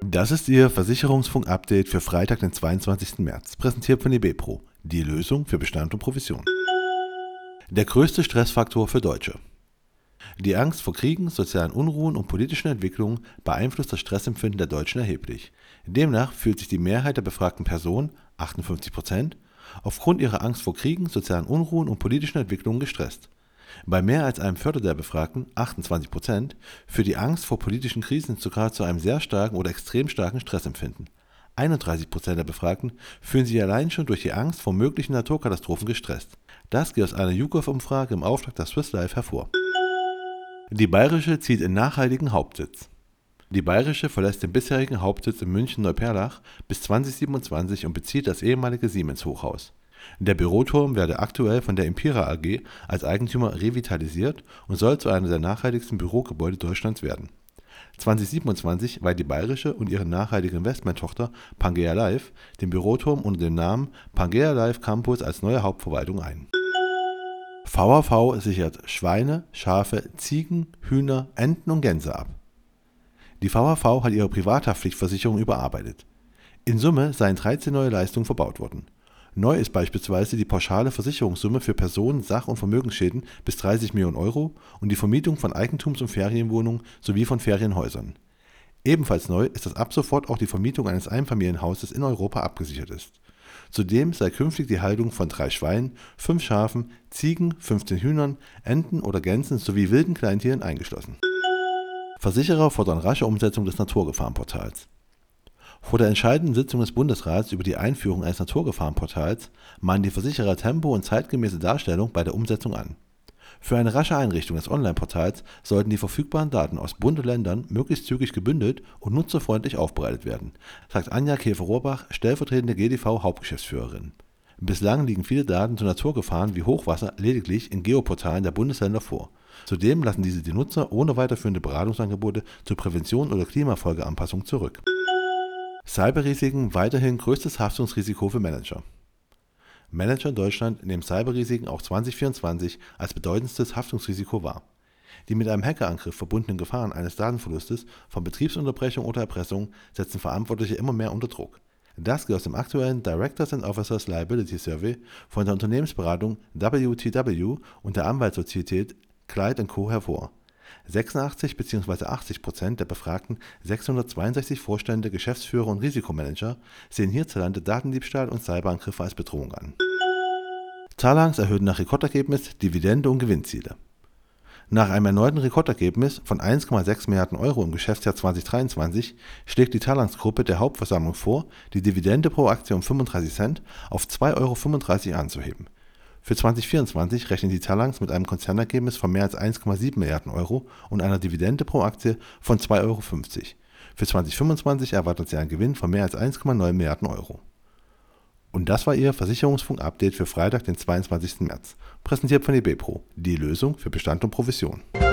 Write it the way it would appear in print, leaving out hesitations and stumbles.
Das ist Ihr Versicherungsfunk-Update für Freitag, den 22. März, präsentiert von eBepro, die Lösung für Bestand und Provision. Der größte Stressfaktor für Deutsche. Die Angst vor Kriegen, sozialen Unruhen und politischen Entwicklungen beeinflusst das Stressempfinden der Deutschen erheblich. Demnach fühlt sich die Mehrheit der befragten Personen, 58%, aufgrund ihrer Angst vor Kriegen, sozialen Unruhen und politischen Entwicklungen gestresst. Bei mehr als einem Viertel der Befragten, 28%, führt die Angst vor politischen Krisen sogar zu einem sehr starken oder extrem starken Stressempfinden. 31% der Befragten fühlen sich allein schon durch die Angst vor möglichen Naturkatastrophen gestresst. Das geht aus einer YouGov-Umfrage im Auftrag der Swiss Life hervor. Die Bayerische zieht in nachhaltigen Hauptsitz. Die Bayerische verlässt den bisherigen Hauptsitz in München-Neuperlach bis 2027 und bezieht das ehemalige Siemens-Hochhaus. Der Büroturm werde aktuell von der Impera AG als Eigentümer revitalisiert und soll zu einem der nachhaltigsten Bürogebäude Deutschlands werden. 2027 weiht die Bayerische und ihre nachhaltige Investmenttochter Pangea Life den Büroturm unter dem Namen Pangea Life Campus als neue Hauptverwaltung ein. VAV sichert Schweine, Schafe, Ziegen, Hühner, Enten und Gänse ab. Die VAV hat ihre Privathaftpflichtversicherung überarbeitet. In Summe seien 13 neue Leistungen verbaut worden. Neu ist beispielsweise die pauschale Versicherungssumme für Personen-, Sach- und Vermögensschäden bis 30 Millionen Euro und die Vermietung von Eigentums- und Ferienwohnungen sowie von Ferienhäusern. Ebenfalls neu ist, dass ab sofort auch die Vermietung eines Einfamilienhauses in Europa abgesichert ist. Zudem sei künftig die Haltung von 3 Schweinen, 5 Schafen, Ziegen, 15 Hühnern, Enten oder Gänsen sowie wilden Kleintieren eingeschlossen. Versicherer fordern rasche Umsetzung des Naturgefahrenportals. Vor der entscheidenden Sitzung des Bundesrats über die Einführung eines Naturgefahrenportals mahnen die Versicherer Tempo und zeitgemäße Darstellung bei der Umsetzung an. Für eine rasche Einrichtung des Online-Portals sollten die verfügbaren Daten aus Bund und Ländern möglichst zügig gebündelt und nutzerfreundlich aufbereitet werden, sagt Anja Käfer-Rohrbach, stellvertretende GDV-Hauptgeschäftsführerin. Bislang liegen viele Daten zu Naturgefahren wie Hochwasser lediglich in Geoportalen der Bundesländer vor. Zudem lassen diese die Nutzer ohne weiterführende Beratungsangebote zur Prävention oder Klimafolgeanpassung zurück. Cyberrisiken weiterhin größtes Haftungsrisiko für Manager. Manager in Deutschland nehmen Cyberrisiken auch 2024 als bedeutendstes Haftungsrisiko wahr. Die mit einem Hackerangriff verbundenen Gefahren eines Datenverlustes, von Betriebsunterbrechung oder Erpressung setzen Verantwortliche immer mehr unter Druck. Das geht aus dem aktuellen Directors and Officers Liability Survey von der Unternehmensberatung WTW und der Anwaltssozietät Clyde & Co. hervor. 86 bzw. 80% der befragten 662 Vorstände, Geschäftsführer und Risikomanager sehen hierzulande Datendiebstahl und Cyberangriffe als Bedrohung an. Talanx erhöht nach Rekordergebnis Dividende und Gewinnziele. Nach einem erneuten Rekordergebnis von 1,6 Milliarden Euro im Geschäftsjahr 2023 schlägt die Talanx-Gruppe der Hauptversammlung vor, die Dividende pro Aktie um 35 Cent auf 2,35 Euro anzuheben. Für 2024 rechnet die Talanx mit einem Konzernergebnis von mehr als 1,7 Milliarden Euro und einer Dividende pro Aktie von 2,50 Euro. Für 2025 erwartet sie einen Gewinn von mehr als 1,9 Milliarden Euro. Und das war Ihr Versicherungsfunk-Update für Freitag, den 22. März, präsentiert von eBepro, die Lösung für Bestand und Provision.